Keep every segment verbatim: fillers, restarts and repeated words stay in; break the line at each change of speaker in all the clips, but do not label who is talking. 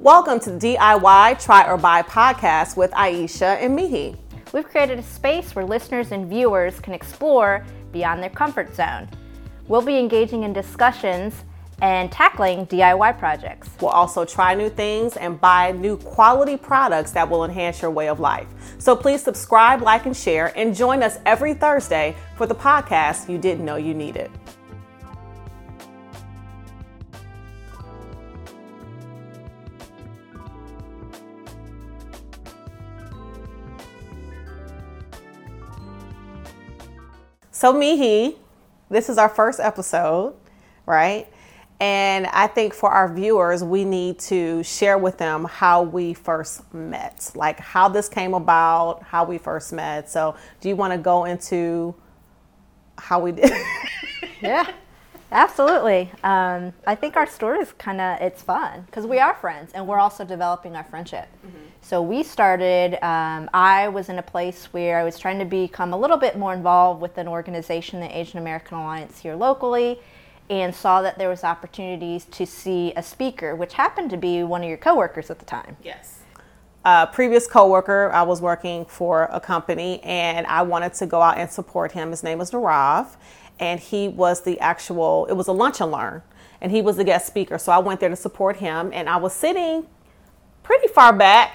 Welcome to the D I Y Try or Buy podcast with Aisha and Mihi.
We've created a space where listeners and viewers can explore beyond their comfort zone. We'll be engaging in discussions and tackling D I Y projects.
We'll also try new things and buy new quality products that will enhance your way of life. So please subscribe, like, and share, and join us every Thursday for the podcast you didn't know you needed. So Mihi, this is our first episode, right? And I think for our viewers, we need to share with them how we first met, like how this came about, how we first met. So do you want to go into how we did?
Yeah, absolutely. Um, I think our story is kind of, it's fun because we are friends and we're also developing our friendship. Mm-hmm. So we started, um, I was in a place where I was trying to become a little bit more involved with an organization, the Asian American Alliance here locally, and saw that there was opportunities to see a speaker, which happened to be one of your coworkers at the time.
Yes. Uh, previous coworker, I was working for a company and I wanted to go out and support him. His name was Narav, and he was the actual, it was a lunch and learn, and he was the guest speaker. So I went there to support him, and I was sitting pretty far back,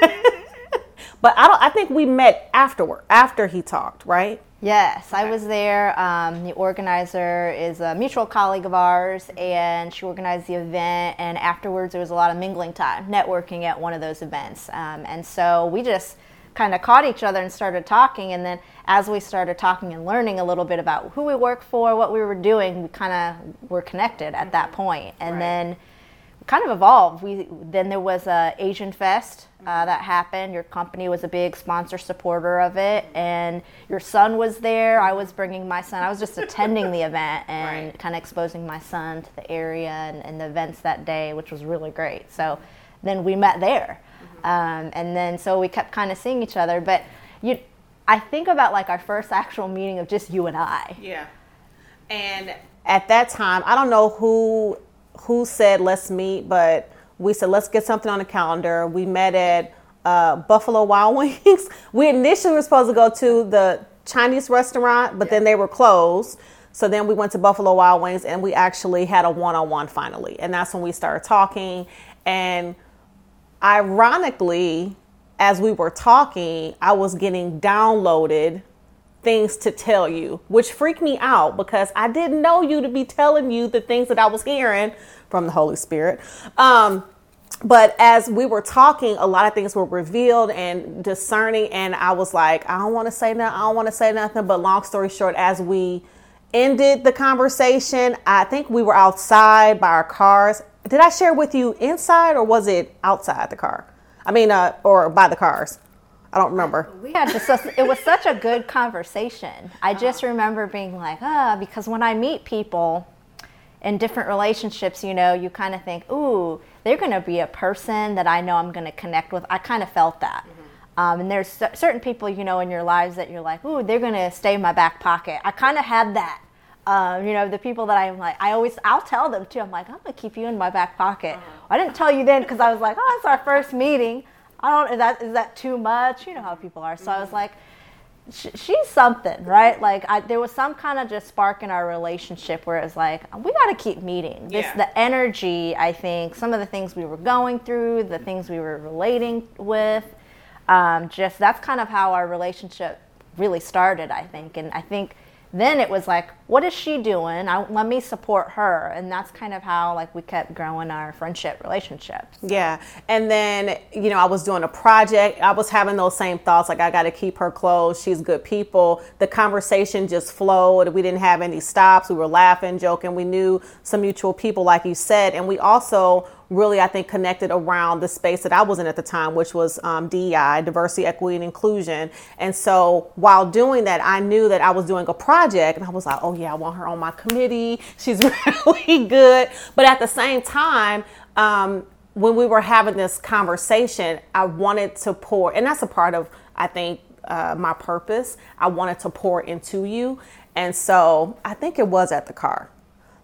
but I don't, I think we met afterward, after he talked, right?
Yes, I was there. Um, the organizer is a mutual colleague of ours, and she organized the event, and afterwards there was a lot of mingling time, networking at one of those events. Um, and so we just kind of caught each other and started talking, and then as we started talking and learning a little bit about who we worked for, what we were doing, we kind of were connected at that point. And right. then kind of evolved. We then there was a Asian Fest uh, that happened. Your company was a big sponsor supporter of it, and your son was there. I was bringing my son. I was just attending the event and right. kind of exposing my son to the area and, and the events that day, which was really great. So then we met there, mm-hmm. um, and then so we kept kind of seeing each other. But you, I think about like our first actual meeting of just you and I.
Yeah, and at that time, I don't know who. who said let's meet, but we said let's get something on the calendar. We met at uh, Buffalo Wild Wings. We initially were supposed to go to the Chinese restaurant, but yeah. then they were closed. So then we went to Buffalo Wild Wings, and we actually had a one-on-one finally. And that's when we started talking. And ironically, as we were talking, I was getting downloaded things to tell you, which freaked me out because I didn't know you to be telling you the things that I was hearing from the Holy Spirit. Um, but as we were talking, a lot of things were revealed and discerning. And I was like, I don't want to say nothing. I don't want to say nothing. But long story short, as we ended the conversation, I think we were outside by our cars. Did I share with you inside or was it outside the car? I mean, uh, or by the cars? I don't remember.
We had just, it was such a good conversation. I just remember being like, ah, because when I meet people in different relationships, you know, you kind of think, ooh, they're going to be a person that I know I'm going to connect with. I kind of felt that. Mm-hmm. Um, and there's c- certain people, you know, in your lives that you're like, ooh, they're going to stay in my back pocket. I kind of had that. Um, you know, the people that I'm like, I always, I'll tell them too. I'm like, I'm going to keep you in my back pocket. Uh-huh. I didn't tell you then because I was like, oh, it's our first meeting. I don't, is that, is that too much? You know how people are. So I was like, sh- she's something, right? Like I, there was some kind of just spark in our relationship where it was like, we got to keep meeting. This, yeah. The energy, I think, some of the things we were going through, the things we were relating with, um, just that's kind of how our relationship really started, I think. And I think then it was like, what is she doing? I, let me support her. And that's kind of how like we kept growing our friendship relationship.
Yeah. And then, you know, I was doing a project. I was having those same thoughts, like I got to keep her close. She's good people. The conversation just flowed. We didn't have any stops. We were laughing, joking. We knew some mutual people, like you said. And we also really, I think, connected around the space that I was in at the time, which was um, D E I, diversity, equity, and inclusion. And so while doing that, I knew that I was doing a project and I was like, oh yeah, I want her on my committee. She's really good. But at the same time, um, when we were having this conversation, I wanted to pour, and that's a part of, I think, uh, my purpose. I wanted to pour into you. And so I think it was at the car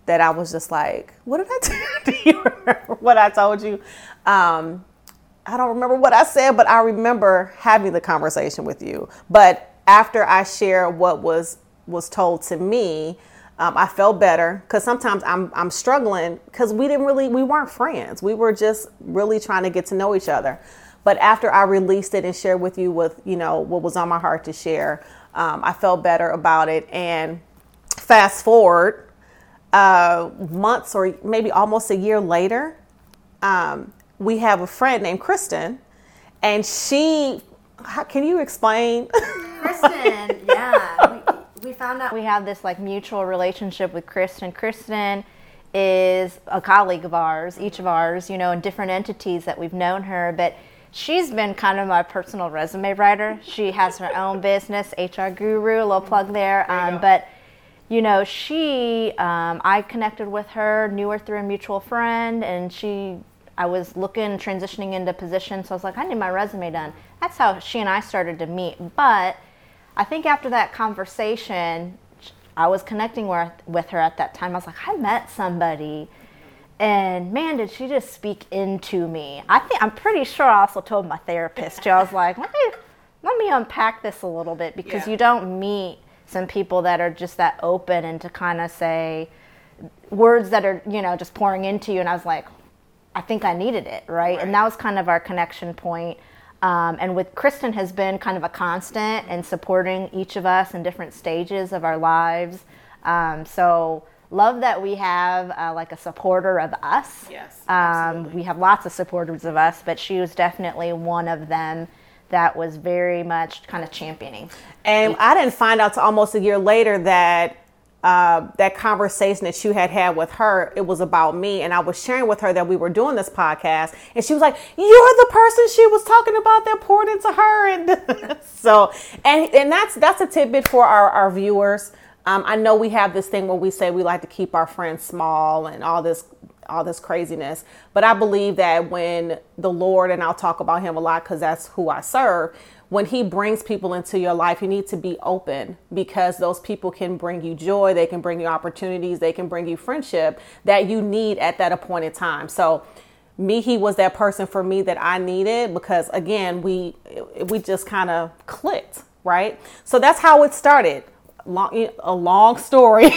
that I was just like, what did I tell you? Do you remember what I told you? Um, I don't remember what I said, but I remember having the conversation with you. But after I shared what was was told to me, um, I felt better, because sometimes I'm I'm struggling because we didn't really we weren't friends. We were just really trying to get to know each other. But after I released it and shared with you with you know what was on my heart to share, um, I felt better about it. And fast forward uh, months or maybe almost a year later, um, we have a friend named Kristen, and she. How, can you explain?
Kristen, yeah. We, we found out we have this like mutual relationship with Kristen. Kristen is a colleague of ours, each of ours, you know, in different entities that we've known her, but she's been kind of my personal resume writer. She has her own business, H R Guru, a little plug there.
there you
um, but, you know, she, um, I connected with her, knew her through a mutual friend, and she, I was looking, transitioning into position, so I was like, I need my resume done. That's how she and I started to meet. But I think after that conversation, I was connecting with, with her at that time. I was like, I met somebody, and man, did she just speak into me. I think I'm pretty sure I also told my therapist too. I was like, let me let me unpack this a little bit, because yeah. you don't meet some people that are just that open and to kind of say words that are, you know, just pouring into you. And I was like, I think I needed it, right? right. And that was kind of our connection point. Um, and with Kristen has been kind of a constant and supporting each of us in different stages of our lives. Um, so love that we have uh, like a supporter of us.
Yes,
um, we have lots of supporters of us, but she was definitely one of them that was very much kind of championing.
And I didn't find out till almost a year later that Uh, that conversation that you had had with her, it was about me. And I was sharing with her that we were doing this podcast, and she was like, you're the person she was talking about that poured into her. And so, and, and that's, that's a tidbit for our, our viewers. Um, I know we have this thing where we say we like to keep our friends small and all this, all this craziness. But I believe that when the Lord, and I'll talk about him a lot because that's who I serve, when he brings people into your life, you need to be open, because those people can bring you joy. They can bring you opportunities. They can bring you friendship that you need at that appointed time. So me, he was that person for me that I needed, because again, we, we just kind of clicked, right? So that's how it started. Long, a long story,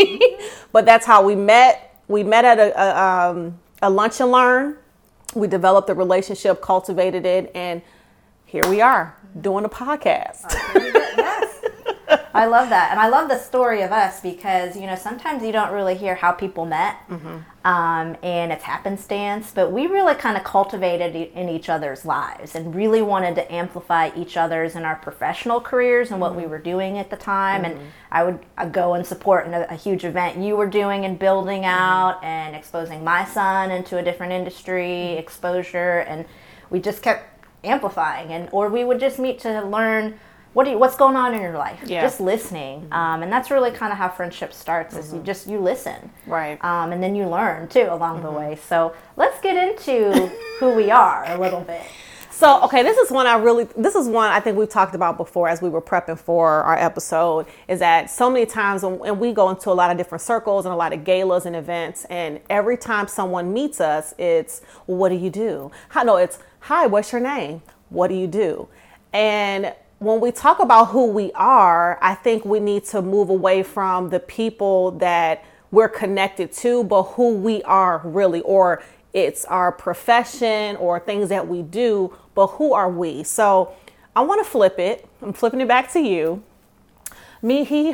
but that's how we met. We met at a, a, um, a lunch and learn. We developed a relationship, cultivated it, and here we are doing a podcast.
Yes. I love that. And I love the story of us, because, you know, sometimes you don't really hear how people met, mm-hmm. um, and it's happenstance, but we really kind of cultivated in each other's lives and really wanted to amplify each other's in our professional careers and what mm-hmm. we were doing at the time. Mm-hmm. And I would I'd go and support in a, a huge event you were doing and building out, mm-hmm. and exposing my son into a different industry, mm-hmm. exposure, and we just kept amplifying. And or we would just meet to learn what do you, what's going on in your life, yeah. just listening. Mm-hmm. um, and that's really kind of how friendship starts, mm-hmm. is you just you listen,
right,
um, and then you learn too along mm-hmm. the way. So let's get into who we are a little bit.
So, okay, this is one I really, this is one I think we've talked about before as we were prepping for our episode, is that so many times when, when we go into a lot of different circles and a lot of galas and events, and every time someone meets us, it's, well, what do you do? How, no, it's, hi, what's your name? What do you do? And when we talk about who we are, I think we need to move away from the people that we're connected to, but who we are really, or it's our profession or things that we do, but who are we? So I want to flip it. I'm flipping it back to you. Me, he.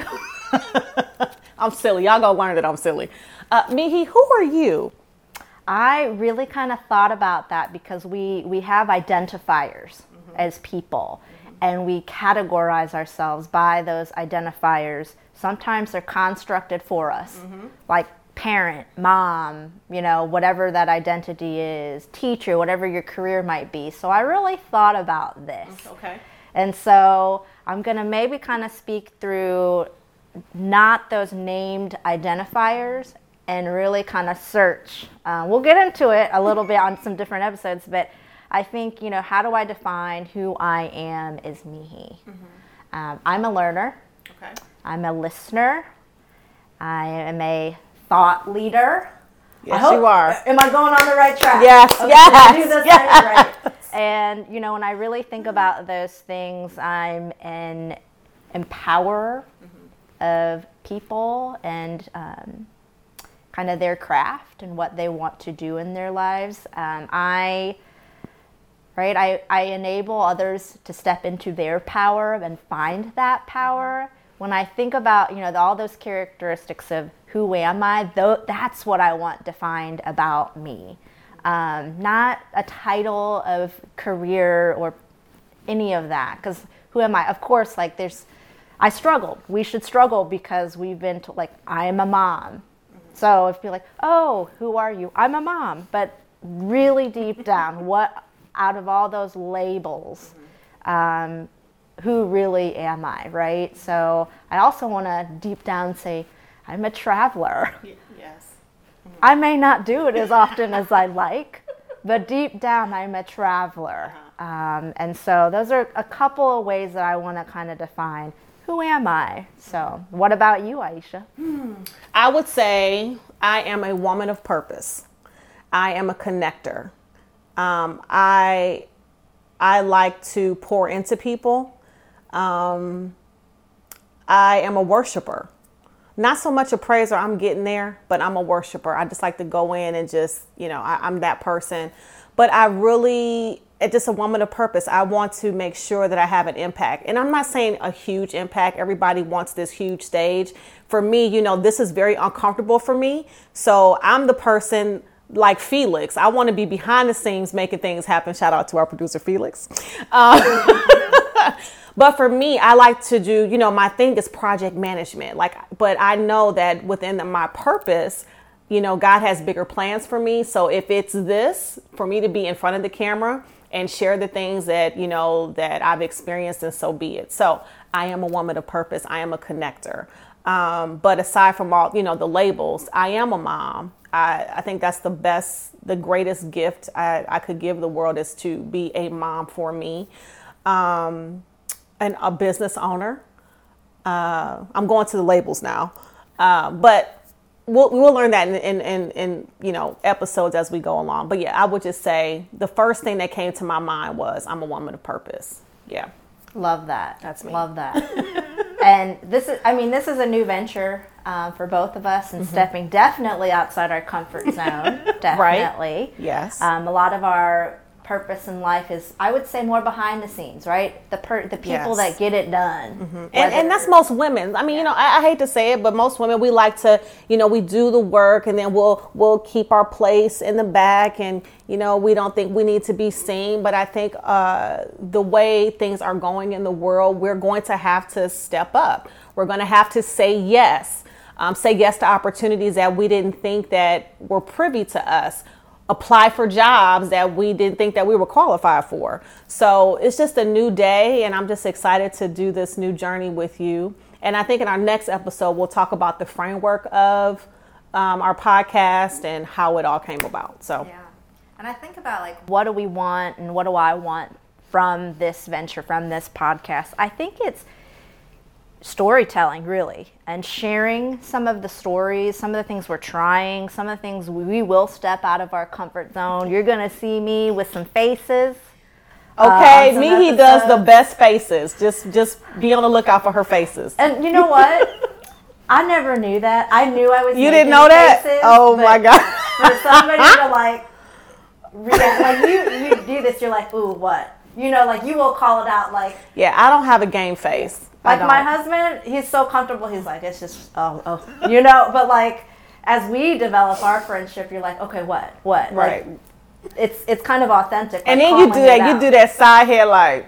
I'm silly. Y'all gonna learn that I'm silly. Uh, me, he, who are you?
I really kind of thought about that, because we, we have identifiers mm-hmm. as people, mm-hmm. and we categorize ourselves by those identifiers. Sometimes they're constructed for us, mm-hmm. like parent, mom, you know, whatever that identity is, teacher, whatever your career might be. So I really thought about this.
Okay.
And so I'm going to maybe kind of speak through not those named identifiers and really kind of search. Uh, we'll get into it a little bit on some different episodes, but I think, you know, how do I define who I am is me. Mm-hmm. Um, I'm a learner.
Okay.
I'm a listener. I am a thought leader.
Yes,
I hope,
you are.
Am I going on the right track?
Yes,
okay,
yes,
do this
yes.
right, right. And, you know, when I really think about those things, I'm an empowerer mm-hmm. of people and um, kind of their craft and what they want to do in their lives. Um, I, right, I, I enable others to step into their power and find that power. When I think about, you know, all those characteristics of who am I, though, that's what I want defined about me. Um, not a title of career or any of that, because who am I? Of course, like there's, I struggled. We should struggle because we've been told, like, I am a mom. Mm-hmm. So if you're like, oh, who are you? I'm a mom. But really deep down, what out of all those labels, mm-hmm. um, who really am I, right? So I also want to deep down say, I'm a traveler.
Yes. Mm-hmm.
I may not do it as often as I like, but deep down I'm a traveler. Uh-huh. Um, and so those are a couple of ways that I want to kind of define who am I. So what about you, Aisha?
Hmm. I would say I am a woman of purpose. I am a connector. Um, I I like to pour into people. Um, I am a worshiper. Not so much a praiser, I'm getting there, but I'm a worshiper. I just like to go in and just, you know, I, I'm that person. But I really, it's just a woman of purpose. I want to make sure that I have an impact. And I'm not saying a huge impact. Everybody wants this huge stage. For me, you know, this is very uncomfortable for me. So I'm the person like Felix. I want to be behind the scenes making things happen. Shout out to our producer, Felix. Um, But for me, I like to do, you know, my thing is project management. Like, but I know that within the, my purpose, you know, God has bigger plans for me. So if it's this, for me to be in front of the camera and share the things that, you know, that I've experienced, and so be it. So I am a woman of purpose. I am a connector. Um, but aside from all, you know, the labels, I am a mom. I, I think that's the best, the greatest gift I, I could give the world is to be a mom for me. Um, and a business owner. Uh, I'm going to the labels now, uh, but we'll we'll learn that in, in in in you know episodes as we go along. But yeah, I would just say the first thing that came to my mind was I'm a woman of purpose. Yeah,
love that.
That's me.
Love that. And this is, I mean, this is a new venture um, for both of us, and mm-hmm. stepping definitely outside our comfort zone. Definitely,
right? Yes.
Um, a lot of our purpose in life is, I would say, more behind the scenes, right? The per, the people yes. that get it done.
Mm-hmm. And, and that's most women. I mean, yeah. you know, I, I hate to say it, but most women, we like to, you know, we do the work and then we'll we'll keep our place in the back, and, you know, we don't think we need to be seen. But I think uh, the way things are going in the world, we're going to have to step up. We're going to have to say yes. Um, say yes to opportunities that we didn't think that were privy to us. Apply for jobs that we didn't think that we were qualified for. So it's just a new day, and I'm just excited to do this new journey with you. And I think in our next episode, we'll talk about the framework of um, our podcast and how it all came about. So,
yeah. And I think about, like, what do we want and what do I want from this venture, from this podcast? I think it's storytelling, really, and sharing some of the stories, some of the things we're trying, some of the things we will step out of our comfort zone. You're going to see me with some faces.
Okay, uh, me, he does the best faces. Just just be on the lookout for her faces.
And you know what? I never knew that. I knew I was
You didn't know that?
Faces,
oh my God.
For somebody to like, react, like you, you do this, you're like, ooh, what? You know, like you will call it out like.
Yeah, I don't have a game face.
Like my husband, he's so comfortable. He's like, it's just, oh, oh, you know. But like, as we develop our friendship, you're like, okay, what, what?
Right.
Like, it's it's kind of authentic.
And
like
then you do that. You do that side hair like.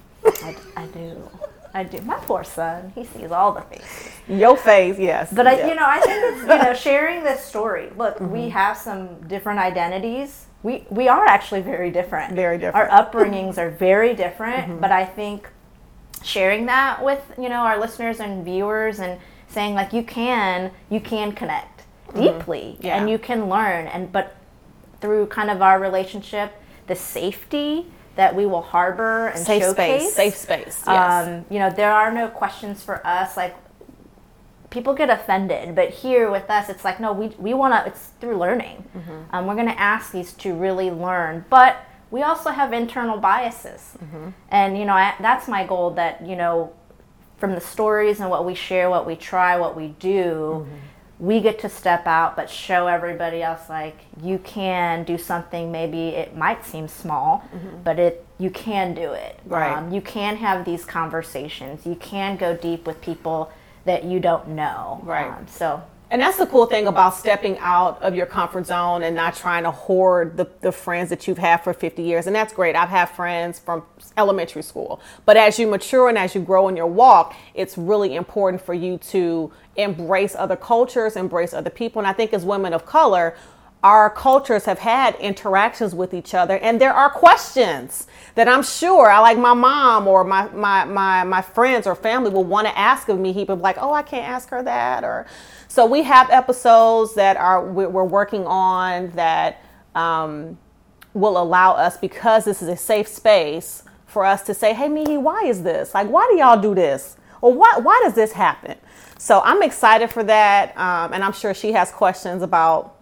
I, I do, I do. My poor son, he sees all the faces.
Your face, yes.
But I,
yes.
you know, I think it's, you know, sharing this story. Look, mm-hmm. we have some different identities. We we are actually very different.
Very different.
Our upbringings are very different. Mm-hmm. But I think sharing that with, you know, our listeners and viewers, and saying like you can you can connect deeply, mm-hmm. yeah. and you can learn, and but through kind of our relationship, the safety that we will harbor and
safe
showcase,
space, safe space. Yes.
Um, you know, there are no questions for us. Like, people get offended. But here with us, it's like, no, we, we want to, it's through learning. Mm-hmm. Um, we're going to ask these to really learn. But we also have internal biases. Mm-hmm. And, you know, I, that's my goal, that, you know, from the stories and what we share, what we try, what we do, mm-hmm. we get to step out, but show everybody else, like, you can do something. Maybe it might seem small, mm-hmm. but it you can do it.
Right.
Um, you can have these conversations. You can go deep with people that you don't know.
Right.
Um, so.
And that's the cool thing about stepping out of your comfort zone and not trying to hoard the, the friends that you've had for fifty years. And that's great. I've had friends from elementary school. But as you mature and as you grow in your walk, it's really important for you to embrace other cultures, embrace other people. And I think as women of color, our cultures have had interactions with each other, and there are questions that I'm sure I, like my mom or my my my, my friends or family will want to ask of me. He'd be like, oh, I can't ask her that. Or so we have episodes that are we're working on that um, will allow us, because this is a safe space, for us to say, hey, Mihi, why is this? Like, why do y'all do this? Or why why does this happen? So I'm excited for that, um, and I'm sure she has questions about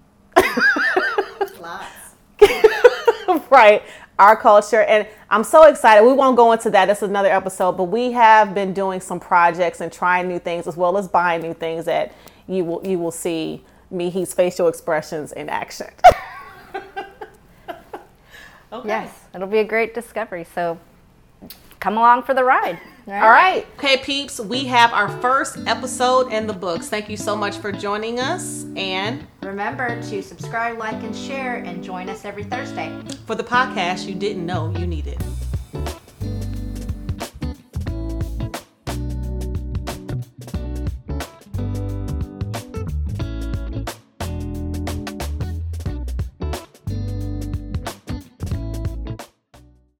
right, our culture. And I'm so excited. We won't go into that. It's another episode, but we have been doing some projects and trying new things, as well as buying new things, that you will you will see Mihi's facial expressions in action.
Okay. Yes, it'll be a great discovery. So come along for the ride.
All right. All right. Okay, peeps, we have our first episode in the books. Thank you so much for joining us. And
remember to subscribe, like, and share, and join us every Thursday
for the podcast you didn't know you needed.